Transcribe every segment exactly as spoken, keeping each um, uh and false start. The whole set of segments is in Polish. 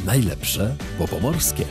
Najlepsze po pomorskie.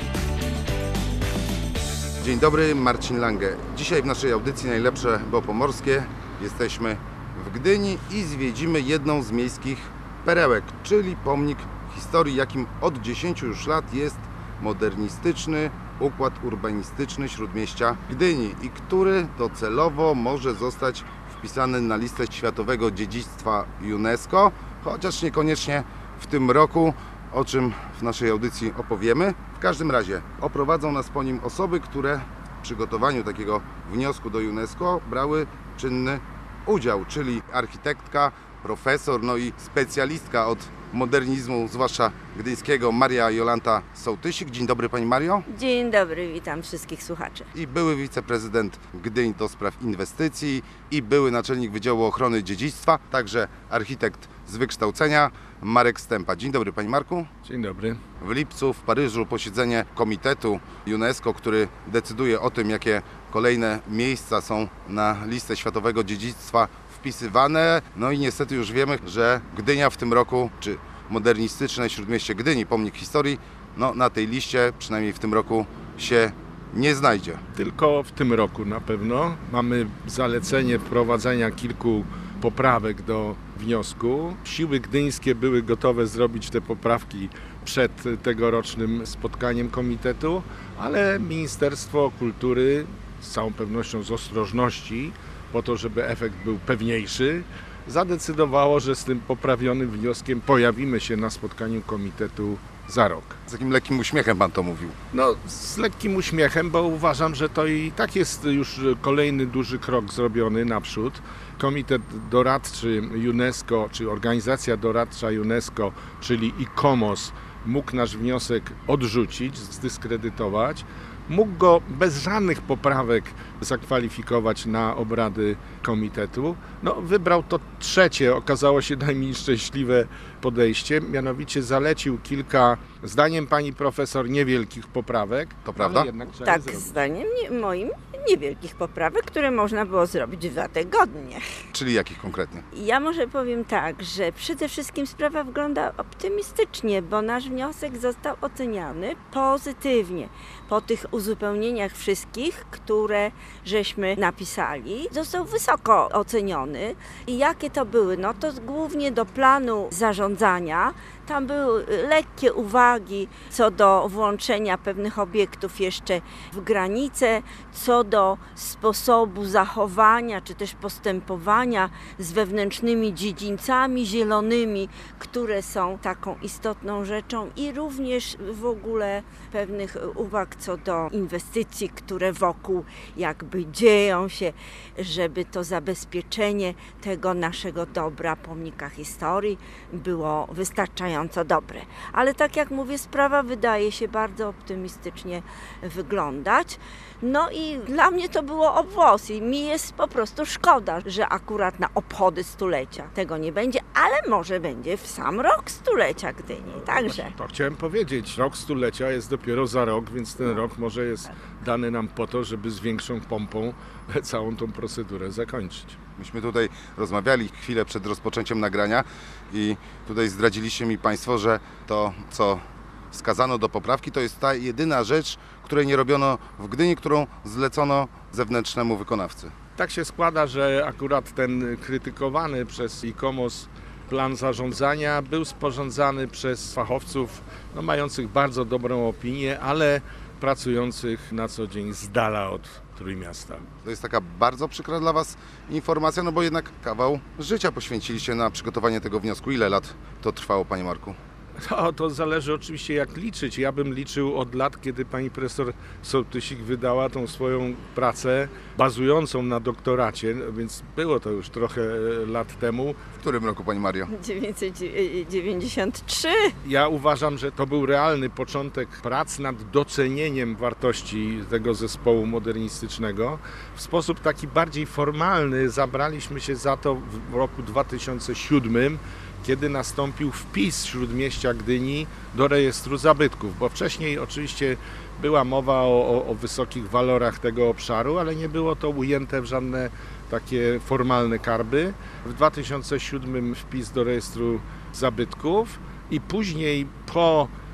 Dzień dobry, Marcin Lange. Dzisiaj w naszej audycji Najlepsze bo pomorskie jesteśmy w Gdyni i zwiedzimy jedną z miejskich perełek, czyli pomnik historii, jakim od dziesięciu już lat jest modernistyczny układ urbanistyczny Śródmieścia Gdyni i który docelowo może zostać wpisany na listę Światowego Dziedzictwa UNESCO, chociaż niekoniecznie w tym roku, o czym w naszej audycji opowiemy. W każdym razie oprowadzą nas po nim osoby, które w przygotowaniu takiego wniosku do UNESCO brały czynny udział, czyli architektka, profesor, no i specjalistka od modernizmu, zwłaszcza gdyńskiego, Maria Jolanta Sołtysik. Dzień dobry Pani Mario. Dzień dobry, witam wszystkich słuchaczy. I były wiceprezydent Gdyni do spraw inwestycji i były naczelnik Wydziału Ochrony Dziedzictwa, także architekt z wykształcenia, Marek Stępa. Dzień dobry Panie Marku. Dzień dobry. W lipcu w Paryżu posiedzenie Komitetu UNESCO, który decyduje o tym, jakie kolejne miejsca są na listę Światowego Dziedzictwa wpisywane. No i niestety już wiemy, że Gdynia w tym roku, czy modernistyczne Śródmieście Gdyni, pomnik historii, no na tej liście, przynajmniej w tym roku, się nie znajdzie. Tylko w tym roku na pewno. Mamy zalecenie wprowadzenia kilku poprawek do wniosku. Siły gdyńskie były gotowe zrobić te poprawki przed tegorocznym spotkaniem komitetu, ale Ministerstwo Kultury z całą pewnością z ostrożności, po to, żeby efekt był pewniejszy, zadecydowało, że z tym poprawionym wnioskiem pojawimy się na spotkaniu komitetu za rok. Z jakim lekkim uśmiechem Pan to mówił? No, z lekkim uśmiechem, bo uważam, że to i tak jest już kolejny duży krok zrobiony naprzód. Komitet doradczy UNESCO, czy organizacja doradcza UNESCO, czyli ICOMOS, mógł nasz wniosek odrzucić, zdyskredytować. Mógł go bez żadnych poprawek zakwalifikować na obrady komitetu. No, wybrał to trzecie, okazało się najmniej szczęśliwe podejście, mianowicie zalecił kilka, zdaniem pani profesor, niewielkich poprawek. To prawda? Tak, zdaniem nie, moim niewielkich poprawek, które można było zrobić w dwa tygodnie. Czyli jakich konkretnie? Ja może powiem tak, że przede wszystkim sprawa wygląda optymistycznie, bo nasz wniosek został oceniany pozytywnie. Po tych uzupełnieniach wszystkich, które żeśmy napisali, został wysoko oceniony. I jakie to były? No to głównie do planu zarządzania. Tam były lekkie uwagi co do włączenia pewnych obiektów jeszcze w granice, co do sposobu zachowania czy też postępowania z wewnętrznymi dziedzińcami zielonymi, które są taką istotną rzeczą, i również w ogóle pewnych uwag co do inwestycji, które wokół jakby dzieją się, żeby to zabezpieczenie tego naszego dobra, pomnika historii, było wystarczające. Dobre. Ale tak jak mówię, sprawa wydaje się bardzo optymistycznie wyglądać. No i dla mnie to było o włos i mi jest po prostu szkoda, że akurat na obchody stulecia tego nie będzie, ale może będzie w sam rok stulecia Gdyni. Także. To chciałem powiedzieć, rok stulecia jest dopiero za rok, więc ten rok może jest dany nam po to, żeby z większą pompą całą tą procedurę zakończyć. Myśmy tutaj rozmawiali chwilę przed rozpoczęciem nagrania i tutaj zdradziliście mi Państwo, że to, co wskazano do poprawki, to jest ta jedyna rzecz, której nie robiono w Gdyni, którą zlecono zewnętrznemu wykonawcy. Tak się składa, że akurat ten krytykowany przez ICOMOS plan zarządzania był sporządzany przez fachowców no, mających bardzo dobrą opinię, ale pracujących na co dzień z dala od Trójmiasta. To jest taka bardzo przykra dla Was informacja, no bo jednak kawał życia poświęciliście na przygotowanie tego wniosku. Ile lat to trwało, Panie Marku? To, to zależy oczywiście jak liczyć. Ja bym liczył od lat, kiedy pani profesor Sołtysik wydała tą swoją pracę bazującą na doktoracie, więc było to już trochę lat temu. W którym roku, Pani Mario? dziewięćset dziewięćdziesiąt trzy. Ja uważam, że to był realny początek prac nad docenieniem wartości tego zespołu modernistycznego. W sposób taki bardziej formalny zabraliśmy się za to w roku dwa tysiące siódmym, kiedy nastąpił wpis Śródmieścia Gdyni do rejestru zabytków, bo wcześniej oczywiście była mowa o, o, o wysokich walorach tego obszaru, ale nie było to ujęte w żadne takie formalne karby. W dwa tysiące siódmym wpis do rejestru zabytków i później po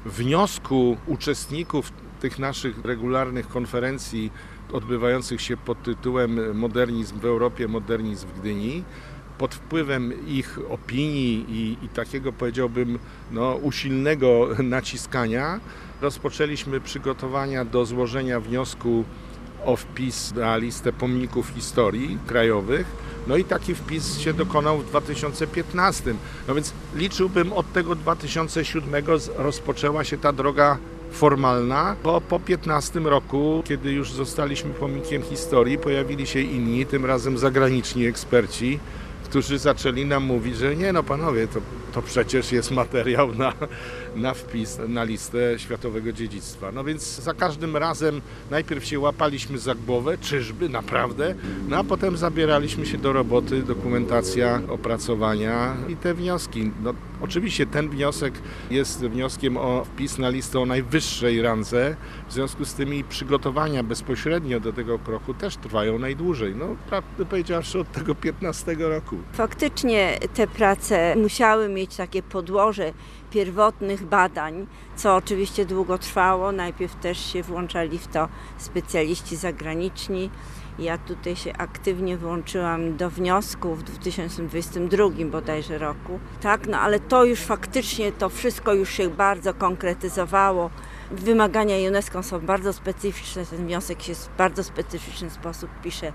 wniosku uczestników tych naszych regularnych konferencji odbywających się pod tytułem Modernizm w Europie, modernizm w Gdyni, pod wpływem ich opinii i, i takiego, powiedziałbym, no, usilnego naciskania rozpoczęliśmy przygotowania do złożenia wniosku o wpis na listę pomników historii krajowych. No i taki wpis się dokonał w dwa tysiące piętnastym. No więc liczyłbym, od tego dwa tysiące siódmego rozpoczęła się ta droga formalna, bo po piętnastym roku, kiedy już zostaliśmy pomnikiem historii, pojawili się inni, tym razem zagraniczni eksperci, którzy zaczęli nam mówić, że nie no panowie, to, to przecież jest materiał na, na wpis na listę światowego dziedzictwa. No więc za każdym razem najpierw się łapaliśmy za głowę, czyżby, naprawdę, no a potem zabieraliśmy się do roboty, dokumentacja, opracowania i te wnioski. No, oczywiście ten wniosek jest wnioskiem o wpis na listę o najwyższej randze, w związku z tym i przygotowania bezpośrednio do tego kroku też trwają najdłużej. No, prawdę powiedziawszy, od tego piętnastego roku. Faktycznie te prace musiały mieć takie podłoże pierwotnych badań, co oczywiście długo trwało. Najpierw też się włączali w to specjaliści zagraniczni. Ja tutaj się aktywnie włączyłam do wniosku w dwa tysiące dwudziestym drugim bodajże roku. Tak, no ale to już faktycznie, to wszystko już się bardzo konkretyzowało. Wymagania UNESCO są bardzo specyficzne, ten wniosek się w bardzo specyficzny sposób pisze.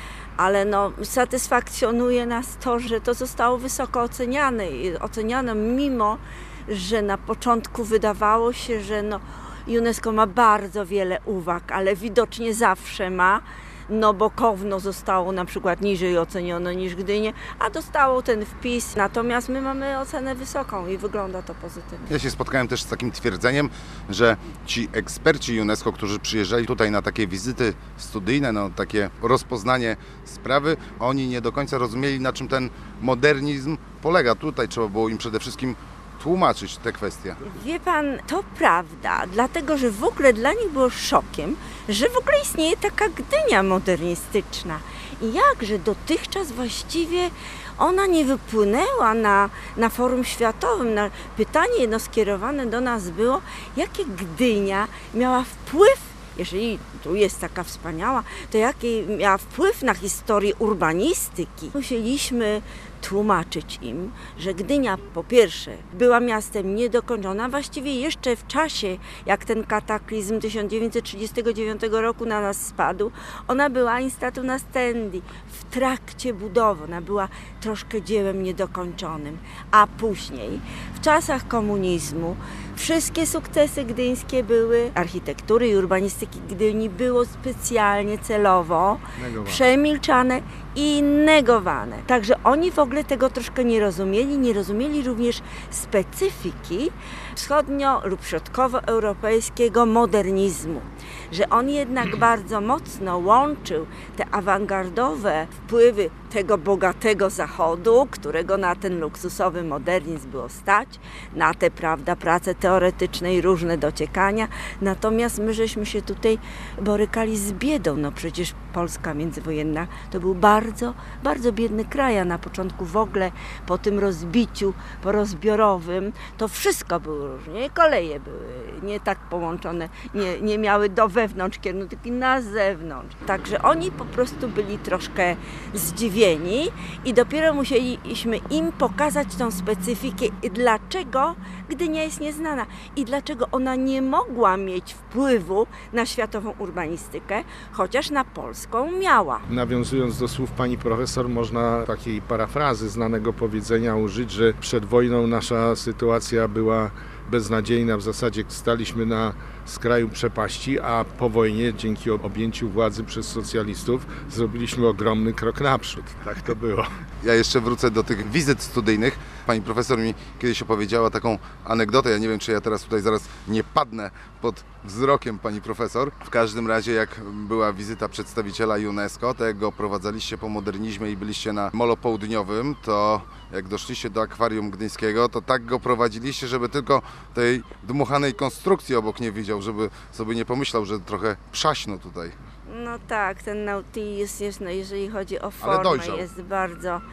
Ale no, satysfakcjonuje nas to, że to zostało wysoko oceniane i oceniane mimo, że na początku wydawało się, że no, UNESCO ma bardzo wiele uwag, ale widocznie zawsze ma, no bo Kowno zostało na przykład niżej ocenione niż Gdynię, a dostało ten wpis. Natomiast my mamy ocenę wysoką i wygląda to pozytywnie. Ja się spotkałem też z takim twierdzeniem, że ci eksperci UNESCO, którzy przyjeżdżali tutaj na takie wizyty studyjne, no takie rozpoznanie sprawy, oni nie do końca rozumieli, na czym ten modernizm polega. Tutaj trzeba było im przede wszystkim tłumaczyć te kwestie. Wie pan, to prawda, dlatego że w ogóle dla nich było szokiem, że w ogóle istnieje taka Gdynia modernistyczna. I jakże dotychczas właściwie ona nie wypłynęła na, na forum światowym. Na pytanie jedno skierowane do nas było, jakie Gdynia miała wpływ, jeżeli tu jest taka wspaniała, to jaki miała wpływ na historię urbanistyki. Musieliśmy tłumaczyć im, że Gdynia po pierwsze była miastem niedokończonym, właściwie jeszcze w czasie, jak ten kataklizm tysiąc dziewięćset trzydziestego dziewiątego roku na nas spadł, ona była instatu nastendi, w trakcie budowy, ona była troszkę dziełem niedokończonym, a później w czasach komunizmu wszystkie sukcesy gdyńskie były, architektury i urbanistyki Gdyni było specjalnie celowo Negowane. przemilczane i negowane. Także oni w ogóle tego troszkę nie rozumieli, nie rozumieli również specyfiki wschodnio- lub środkowoeuropejskiego modernizmu, że on jednak bardzo mocno łączył te awangardowe wpływy tego bogatego zachodu, którego na ten luksusowy modernizm było stać, na te, prawda, prace teoretyczne i różne dociekania. Natomiast my żeśmy się tutaj borykali z biedą. No przecież Polska międzywojenna to był bardzo, bardzo biedny kraj, a na początku w ogóle po tym rozbiciu porozbiorowym to wszystko było różnie. Koleje były nie tak połączone, nie, nie miały do wewnątrz kierunku, tylko na zewnątrz. Także oni po prostu byli troszkę zdziwieni i dopiero musieliśmy im pokazać tą specyfikę i dlaczego Gdynia jest nieznana i dlaczego ona nie mogła mieć wpływu na światową urbanistykę, chociaż na polską miała. Nawiązując do słów pani profesor, można takiej parafrazy znanego powiedzenia użyć, że przed wojną nasza sytuacja była beznadziejna, w zasadzie staliśmy na skraju przepaści, a po wojnie, dzięki objęciu władzy przez socjalistów, zrobiliśmy ogromny krok naprzód. Tak to było. Ja jeszcze wrócę do tych wizyt studyjnych. Pani profesor mi kiedyś opowiedziała taką anegdotę. Ja nie wiem, czy ja teraz tutaj zaraz nie padnę pod wzrokiem pani profesor. W każdym razie, jak była wizyta przedstawiciela UNESCO, to jak go prowadzaliście po modernizmie i byliście na Molo Południowym, to jak doszliście do akwarium gdyńskiego, to tak go prowadziliście, żeby tylko tej dmuchanej konstrukcji obok nie widział, żeby sobie nie pomyślał, że trochę przaśno tutaj. No tak, ten Nautilus jest, no jeżeli chodzi o Ale formę, dojrzał. jest bardzo,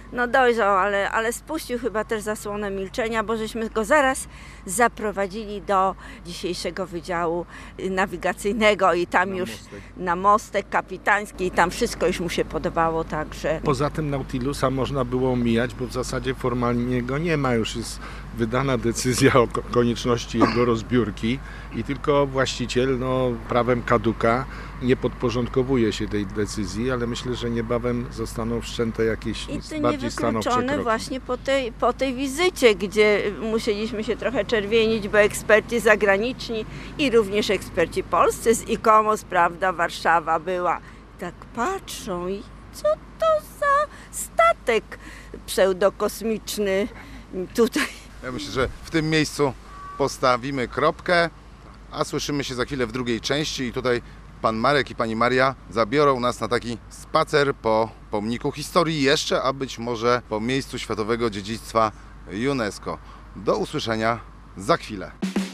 No dojrzał, ale, ale spuścił chyba też zasłonę milczenia, bo żeśmy go zaraz zaprowadzili do dzisiejszego Wydziału Nawigacyjnego i tam Na już mostek. na mostek kapitański i tam wszystko już mu się podobało, także... Poza tym Nautilusa można było omijać, bo w zasadzie formalnie go nie ma. Już jest wydana decyzja o ko- konieczności jego rozbiórki i tylko właściciel no, prawem kaduka nie podporządkowuje się tej decyzji, ale myślę, że niebawem zostaną wszczęte jakieś I to bardziej stanowcze niewykluczone kroki. właśnie po tej, po tej wizycie, gdzie musieliśmy się trochę czerwienić, bo eksperci zagraniczni i również eksperci polscy z ICOMOS, prawda, Warszawa była. Tak patrzą i co to za statek pseudokosmiczny tutaj. Ja myślę, że w tym miejscu postawimy kropkę, a słyszymy się za chwilę w drugiej części i tutaj pan Marek i pani Maria zabiorą nas na taki spacer po pomniku historii jeszcze, a być może po miejscu światowego dziedzictwa UNESCO. Do usłyszenia za chwilę.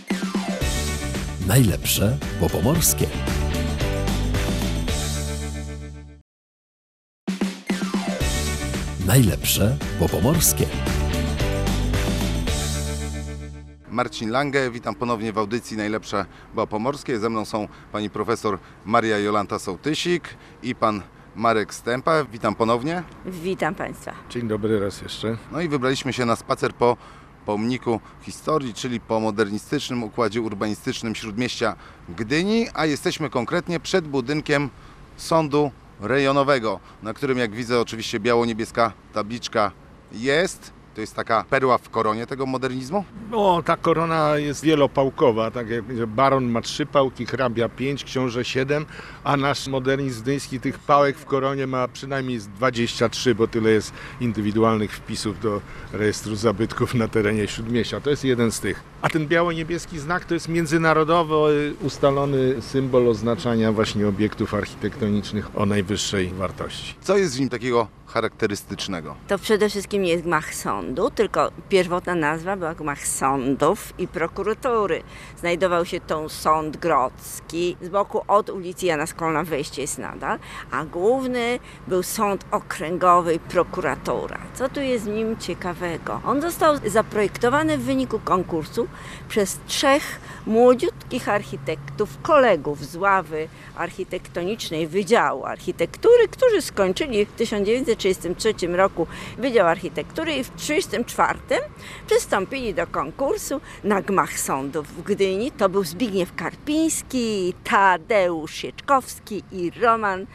Najlepsze po pomorskie. Najlepsze po pomorskie. Marcin Lange, witam ponownie w audycji Najlepsze Bo Pomorskie. Ze mną są pani profesor Maria Jolanta Sołtysik i pan Marek Stępa. Witam ponownie. Witam Państwa. Dzień dobry raz jeszcze. No i wybraliśmy się na spacer po pomniku historii, czyli po modernistycznym układzie urbanistycznym Śródmieścia Gdyni, a jesteśmy konkretnie przed budynkiem sądu rejonowego, na którym, jak widzę, oczywiście biało-niebieska tabliczka jest. To jest taka perła w koronie tego modernizmu? No, ta korona jest wielopałkowa, tak jak baron ma trzy pałki, hrabia pięć, książę siedem, a nasz modernizm gdyński tych pałek w koronie ma przynajmniej dwadzieścia trzy, bo tyle jest indywidualnych wpisów do rejestru zabytków na terenie Śródmieścia. To jest jeden z tych. A ten biało-niebieski znak to jest międzynarodowy ustalony symbol oznaczania właśnie obiektów architektonicznych o najwyższej wartości. Co jest w nim takiego charakterystycznego? To przede wszystkim jest gmach sądu, tylko pierwotna nazwa była gmach sądów i prokuratury. Znajdował się tu sąd grodzki, z boku od ulicy Jana Skolna wejście jest nadal, a główny był sąd okręgowy i prokuratura. Co tu jest w nim ciekawego? On został zaprojektowany w wyniku konkursu przez trzech młodziutkich architektów, kolegów z ławy architektonicznej Wydziału Architektury, którzy skończyli w tysiąc dziewięćset trzydziestym trzecim roku Wydział Architektury i w tysiąc dziewięćset trzydziestym czwartym przystąpili do konkursu na gmach sądów w Gdyni. To był Zbigniew Karpiński, Tadeusz Sieczkowski i Roman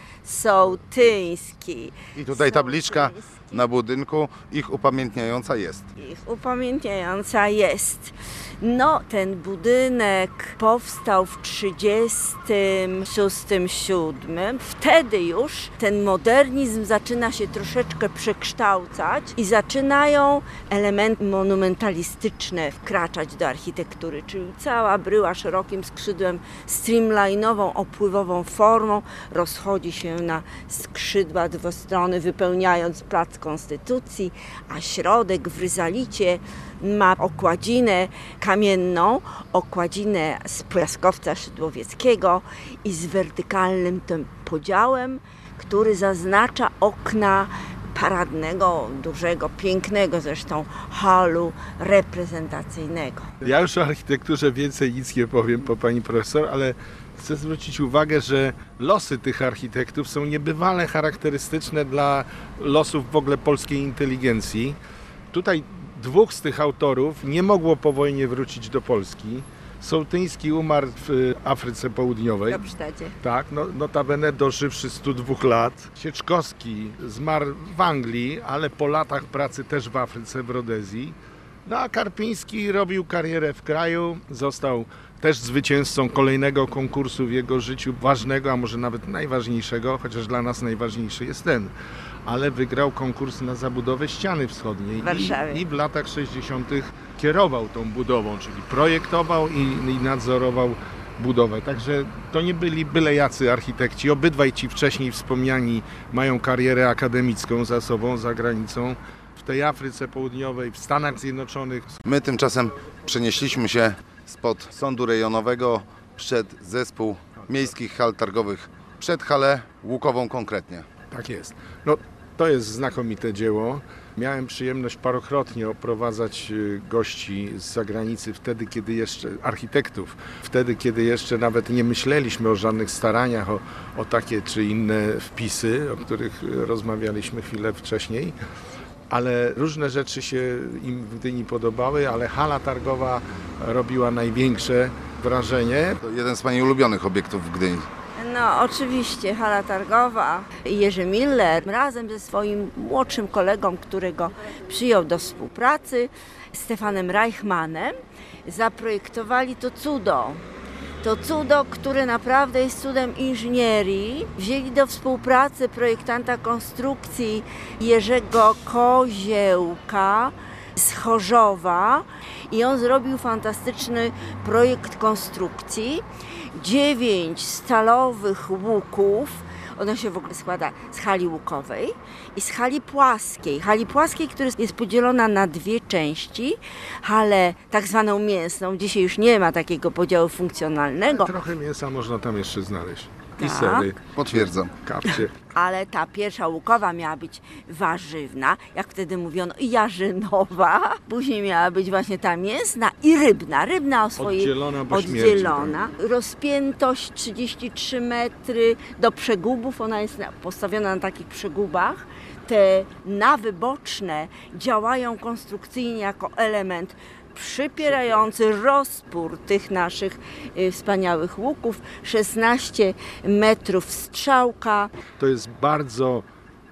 Sołtyński. I tutaj tabliczka Sołtyński. na budynku ich upamiętniająca jest. Ich upamiętniająca jest. No, ten budynek powstał w trzydziestym szóstym siódmym. Wtedy już ten modernizm zaczyna się troszeczkę przekształcać i zaczynają elementy monumentalistyczne wkraczać do architektury, czyli cała bryła szerokim skrzydłem, streamline'ową, opływową formą rozchodzi się na skrzydła dwustrony, wypełniając plac Konstytucji, a środek w ryzalicie ma okładzinę kamienną, okładzinę z piaskowca szydłowieckiego i z wertykalnym tym podziałem, który zaznacza okna paradnego, dużego, pięknego zresztą halu reprezentacyjnego. Ja już o architekturze więcej nic nie powiem po pani profesor, ale chcę zwrócić uwagę, że losy tych architektów są niebywale charakterystyczne dla losów w ogóle polskiej inteligencji. Tutaj dwóch z tych autorów nie mogło po wojnie wrócić do Polski. Sołtyński umarł w Afryce Południowej. W Kapsztadzie. Tak, no, notabene dożywszy stu dwóch lat. Sieczkowski zmarł w Anglii, ale po latach pracy też w Afryce, w Rodezji. No a Karpiński robił karierę w kraju, został też zwycięzcą kolejnego konkursu w jego życiu, ważnego, a może nawet najważniejszego, chociaż dla nas najważniejszy jest ten. Ale wygrał konkurs na zabudowę ściany wschodniej W Warszawie. I, i w latach sześćdziesiątych kierował tą budową, czyli projektował i, i nadzorował budowę. Także to nie byli byle jacy architekci. Obydwaj ci wcześniej wspomniani mają karierę akademicką za sobą, za granicą. W tej Afryce Południowej, w Stanach Zjednoczonych. My tymczasem przenieśliśmy się spod sądu rejonowego przed zespół miejskich hal targowych, przed halę Łukową konkretnie. Tak jest. No, to jest znakomite dzieło. Miałem przyjemność parokrotnie oprowadzać gości z zagranicy wtedy, kiedy jeszcze, architektów, wtedy, kiedy jeszcze nawet nie myśleliśmy o żadnych staraniach o, o takie czy inne wpisy, o których rozmawialiśmy chwilę wcześniej. Ale różne rzeczy się im w Gdyni podobały, ale hala targowa robiła największe wrażenie. To jeden z Pani ulubionych obiektów w Gdyni. No oczywiście hala targowa. Jerzy Miller razem ze swoim młodszym kolegą, którego przyjął do współpracy, Stefanem Reichmannem, zaprojektowali to cudo. To cudo, które naprawdę jest cudem inżynierii. Wzięli do współpracy projektanta konstrukcji Jerzego Koziełka z Chorzowa i on zrobił fantastyczny projekt konstrukcji. Dziewięć stalowych łuków. Ona się w ogóle składa z hali łukowej i z hali płaskiej. Hali płaskiej, która jest podzielona na dwie części. Halę tak zwaną mięsną. Dzisiaj już nie ma takiego podziału funkcjonalnego. Trochę mięsa można tam jeszcze znaleźć. I Tak. sery, Potwierdzam. kapcie. Ale ta pierwsza łukowa miała być warzywna, jak wtedy mówiono, i jarzynowa. Później miała być właśnie ta mięsna i rybna. Rybna o swojej Oddzielona, bo śmierdzi, oddzielona. Rozpiętość trzydzieści trzy metry do przegubów. Ona jest na- postawiona na takich przegubach. Te nawy boczne działają konstrukcyjnie jako element przypierający rozpór tych naszych y, wspaniałych łuków. szesnaście metrów strzałka. To jest bardzo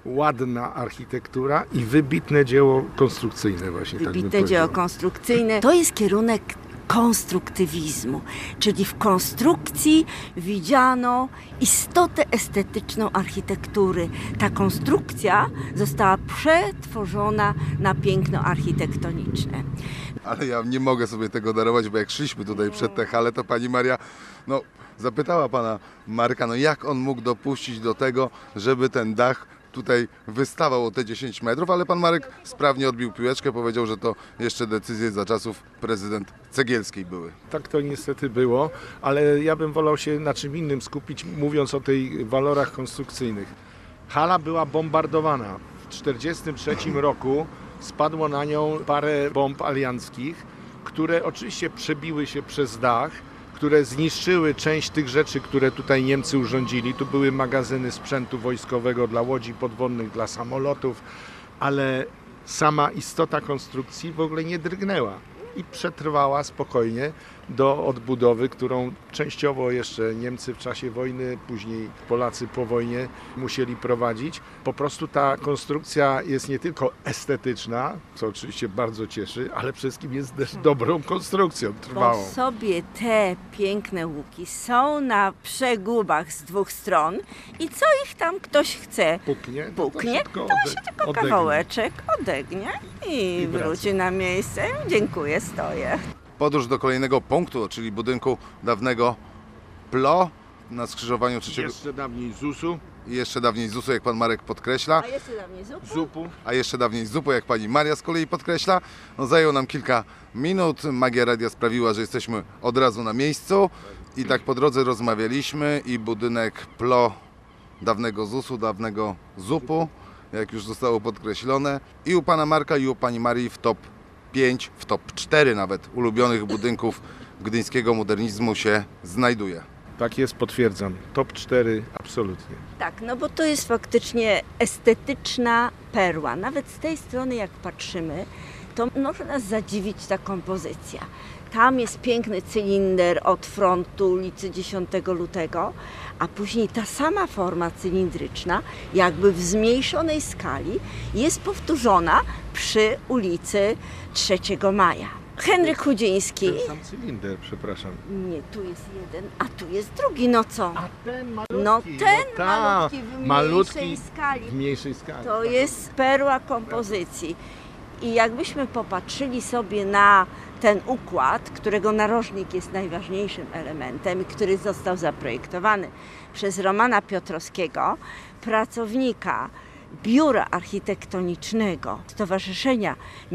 ładna architektura i wybitne dzieło konstrukcyjne właśnie. tak bym Wybitne dzieło powiedział. konstrukcyjne. To jest kierunek konstruktywizmu, czyli w konstrukcji widziano istotę estetyczną architektury. Ta konstrukcja została przetworzona na piękno architektoniczne. Ale ja nie mogę sobie tego darować, bo jak szliśmy tutaj przed tę halę, to Pani Maria no, zapytała Pana Marka, no jak on mógł dopuścić do tego, żeby ten dach tutaj wystawał o te dziesięć metrów, ale Pan Marek sprawnie odbił piłeczkę, powiedział, że to jeszcze decyzje za czasów prezydent Cegielskiej były. Tak to niestety było, ale ja bym wolał się na czym innym skupić, mówiąc o tych walorach konstrukcyjnych. Hala była bombardowana. W tysiąc dziewięćset czterdziestym trzecim roku spadło na nią parę bomb alianckich, które oczywiście przebiły się przez dach, które zniszczyły część tych rzeczy, które tutaj Niemcy urządzili. Tu były magazyny sprzętu wojskowego dla łodzi podwodnych, dla samolotów, ale sama istota konstrukcji w ogóle nie drgnęła i przetrwała spokojnie do odbudowy, którą częściowo jeszcze Niemcy w czasie wojny, później Polacy po wojnie musieli prowadzić. Po prostu ta konstrukcja jest nie tylko estetyczna, co oczywiście bardzo cieszy, ale przede wszystkim jest też dobrą konstrukcją, Bo trwałą. sobie te piękne łuki są na przegubach z dwóch stron i co ich tam ktoś chce Puknie, to puknie, szybko to ode- się tylko odegnie. kawałeczek odegnie i, I wraca. wróci na miejsce. Dziękuję, stoję. Podróż do kolejnego punktu, czyli budynku dawnego P L O na skrzyżowaniu trzeciego Jeszcze dawniej zusu, i jeszcze dawniej ZUS-u, jak Pan Marek podkreśla, A jeszcze dawniej zupa? zupu. a jeszcze dawniej zupu, jak Pani Maria z kolei podkreśla. No, zajęło nam kilka minut, magia radia sprawiła, że jesteśmy od razu na miejscu i tak po drodze rozmawialiśmy i budynek P L O dawnego ZUS-u, dawnego zupu, jak już zostało podkreślone, i u Pana Marka i u Pani Marii w top pięć, w top cztery nawet ulubionych budynków gdyńskiego modernizmu się znajduje. Tak jest, potwierdzam. Top cztery absolutnie. Tak, no bo to jest faktycznie estetyczna perła. Nawet z tej strony, jak patrzymy, to może nas zadziwić ta kompozycja. Tam jest piękny cylinder od frontu ulicy dziesiątego lutego, a później ta sama forma cylindryczna, jakby w zmniejszonej skali, jest powtórzona przy ulicy trzeciego maja. Henryk Chudziński. Ten sam cylinder, przepraszam. Nie, tu jest jeden, a tu jest drugi. No co? ten No ten ta, malutki w malutki mniejszej skali. w mniejszej skali. To jest perła kompozycji. I jakbyśmy popatrzyli sobie na ten układ, którego narożnik jest najważniejszym elementem i który został zaprojektowany przez Romana Piotrowskiego, pracownika Biura Architektonicznego Stowarzyszenia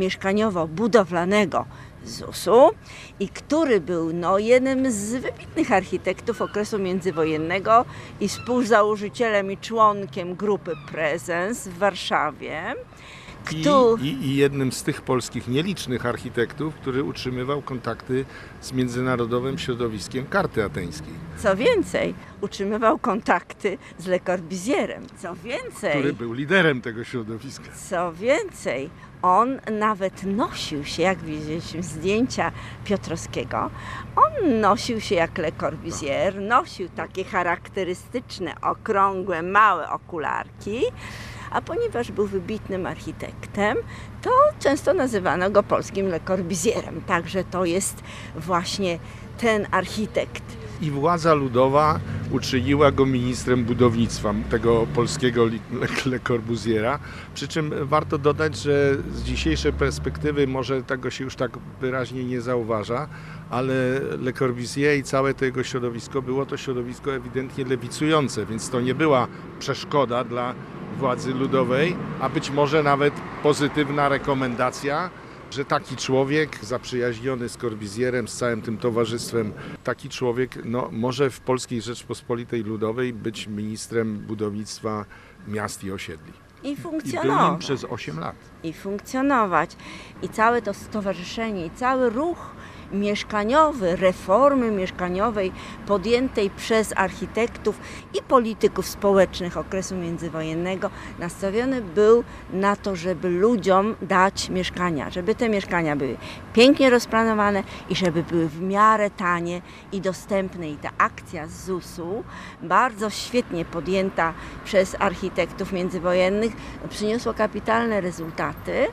Mieszkaniowo-Budowlanego zusu i który był no, jednym z wybitnych architektów okresu międzywojennego i współzałożycielem i członkiem grupy Prezens w Warszawie. I, Kto? i, I jednym z tych polskich nielicznych architektów, który utrzymywał kontakty z międzynarodowym środowiskiem karty ateńskiej. Co więcej, utrzymywał kontakty z Le Corbusierem. Co więcej, Który był liderem tego środowiska. co więcej, on nawet nosił się, jak widzieliśmy zdjęcia Piotrowskiego, on nosił się jak Le Corbusier, nosił takie charakterystyczne, okrągłe, małe okularki, a ponieważ był wybitnym architektem, to często nazywano go polskim Le Corbusierem. Także to jest właśnie ten architekt. I władza ludowa uczyniła go ministrem budownictwa, tego polskiego Le, Le Corbusiera. Przy czym warto dodać, że z dzisiejszej perspektywy może tego się już tak wyraźnie nie zauważa, ale Le Corbusier i całe to jego środowisko było to środowisko ewidentnie lewicujące, więc to nie była przeszkoda dla władzy ludowej, a być może nawet pozytywna rekomendacja, że taki człowiek zaprzyjaźniony z Corbusierem, z całym tym towarzystwem, taki człowiek no, może w Polskiej Rzeczpospolitej Ludowej być ministrem budownictwa miast i osiedli. I I był funkcjonował. nim przez osiem lat. I funkcjonować. I całe to stowarzyszenie, i cały ruch mieszkaniowy, reformy mieszkaniowej podjętej przez architektów i polityków społecznych okresu międzywojennego nastawiony był na to, żeby ludziom dać mieszkania, żeby te mieszkania były pięknie rozplanowane i żeby były w miarę tanie i dostępne. I ta akcja z zusu, bardzo świetnie podjęta przez architektów międzywojennych, przyniosła kapitalne rezultaty.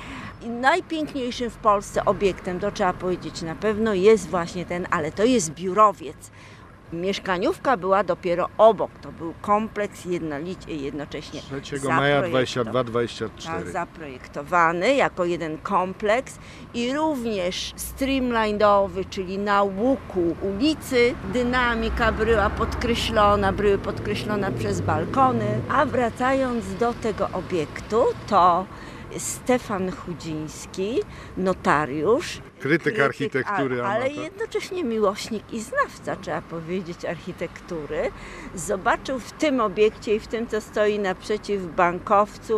I najpiękniejszym w Polsce obiektem, to trzeba powiedzieć na pewno, jest właśnie ten, ale to jest biurowiec. Mieszkaniówka była dopiero obok, to był kompleks jednolicie, jednocześnie trzeciego maja dwudziestego drugiego dwudziestego tak, czwartego. zaprojektowany jako jeden kompleks i również streamline'owy, czyli na łuku ulicy. Dynamika była podkreślona, były podkreślone przez balkony. A wracając do tego obiektu, to Stefan Chudziński, notariusz, Krytyk architektury, a- ale amator. jednocześnie miłośnik i znawca, trzeba powiedzieć, architektury, zobaczył w tym obiekcie i w tym, co stoi naprzeciw bankowcu,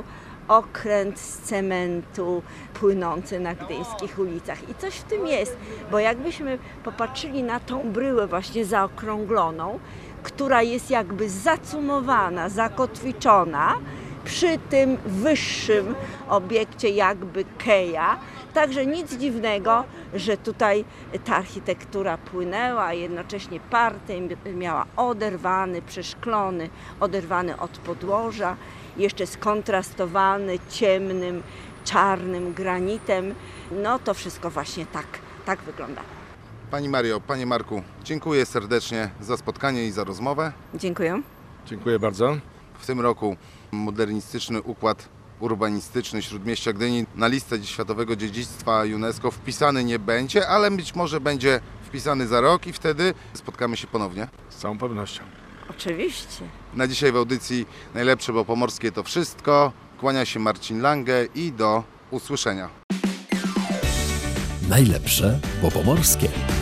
okręt z cementu płynący na gdyńskich ulicach. I coś w tym jest, bo jakbyśmy popatrzyli na tą bryłę właśnie zaokrągloną, która jest jakby zacumowana, zakotwiczona, przy tym wyższym obiekcie jakby keja. Także nic dziwnego, że tutaj ta architektura płynęła, a jednocześnie parter miała oderwany, przeszklony, oderwany od podłoża, jeszcze skontrastowany ciemnym, czarnym granitem. No to wszystko właśnie tak, tak wygląda. Pani Mario, Panie Marku, dziękuję serdecznie za spotkanie i za rozmowę. Dziękuję. Dziękuję bardzo. W tym roku modernistyczny układ urbanistyczny Śródmieścia Gdyni na listę Światowego Dziedzictwa UNESCO wpisany nie będzie, ale być może będzie wpisany za rok i wtedy spotkamy się ponownie. Z całą pewnością. Oczywiście. Na dzisiaj w audycji Najlepsze, bo pomorskie to wszystko. Kłania się Marcin Lange i do usłyszenia. Najlepsze, bo pomorskie.